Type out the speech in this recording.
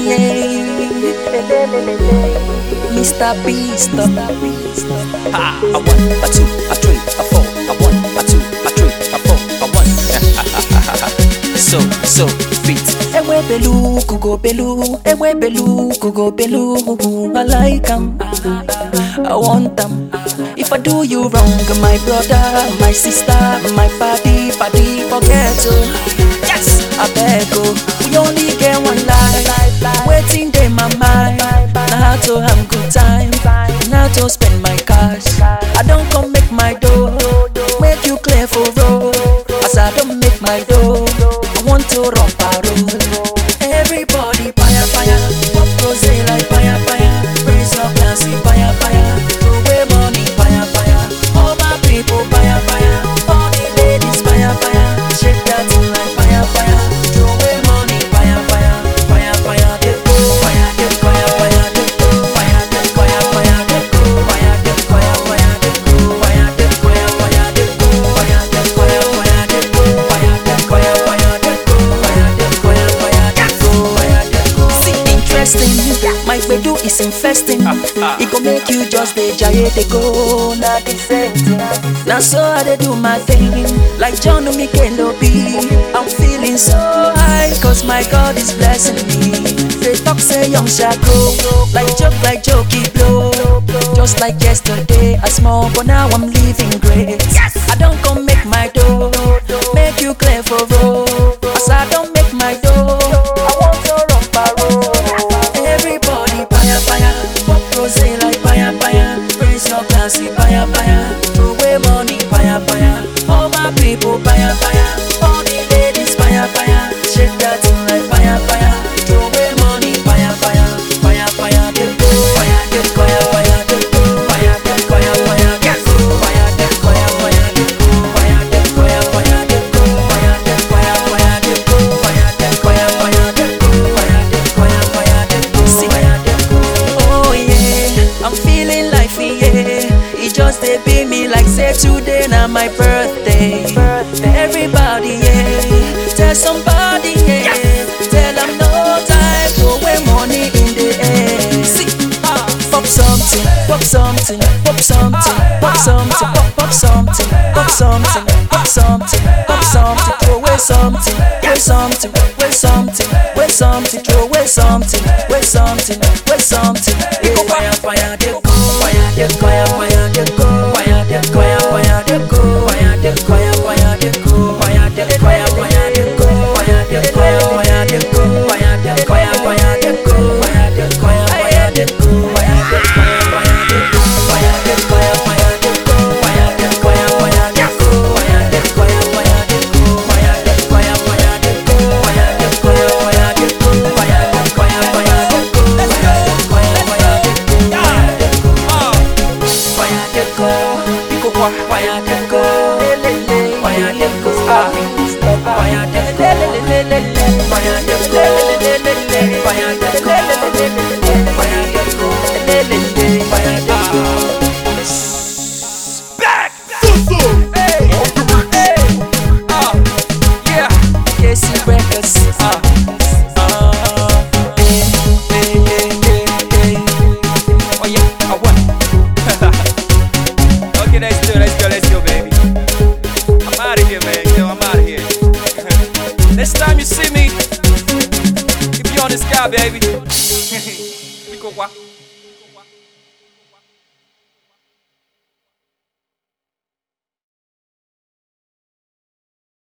Mr. Beast. Ha! A 1, a 2, a 3, a 4. A 1, a 2, a 3, a 4. A 1. So fit. Ewe belu, kugo belu. Ewe belu, kugo belu. I like 'em, I want 'em. If I do you wrong, my brother, my sister, my party, forget to. Yes, I beg you. We only get one life. Waiting in my mind. Now to have good time. Now to spend my cash. I don't come make my dough. Make you clear for road. As I don't make my dough, I want to run parole. Everybody fire, pop rose like fire. Praise your classy fire. Throw away money fire. All my people fire. All the ladies fire. Shake that thing like fire. Throw away money fire. Get go fire. Get fire. Get go fire. Get fire. Get go fire. Get fire. Get go fire. Get fire. Get go fire. Get fire. Get go fire. Get fire. Get go fire. Get fire. Get go fire. Get go. See, interesting. My bedu is infesting. It go make you just the giant they go. Not the same thing. Now so I dey do my thing. Like John Mikelo B. I'm feeling so high. Cause my God is blessing me. They talk say young shall grow. Like jokey blow. Just like yesterday I small, but now I'm living great. Yes! I don't come make my dough. Make you clear for road. As I don't make my dough, I want to run parole. Everybody fire. Pop rose like fire. Praise your classy fire. Throw away money fire. All my people fire. All the ladies fire. Shake that thing like fire. Throw away money fire. Get go fire. Get fire. Get go fire. Get fire. Get go fire. Get fire. Get go fire. Get fire. Get go fire. Get fire. Get go fire. Get fire. Get go fire. Get go. See, oh yeah, I'm feeling life, yeah. It just they be me like say today now my birthday. Everybody, yeah, tell somebody, yeah, tell them no time to away money in the air. See, pop something, pop something, pop something, pop something, pop something, pop something, pop something, pop something, throw away something, wear something, wear something, wear something, throw away something, wear something, wear something. You go fire, get go fire, get fire, get go fire, get fire, get go fire, get fire, get go fire, get fire, get go fire, get fire, get go fire, get fire, get go fire, get fire, get go fire, get fire, get go fire, get fire, get go fire, get fire, get go fire, get fire, get go fire, get fire, get go fire, get fire, get go fire, get fire, get go fire, get go fire, get go fire, get go fire, get go back. Yeah, KC Records. Oh yeah, I won. Okay, let's do, baby. I'm out of here, man. I'm out of here. Next time you see me, keep you on the sky, baby.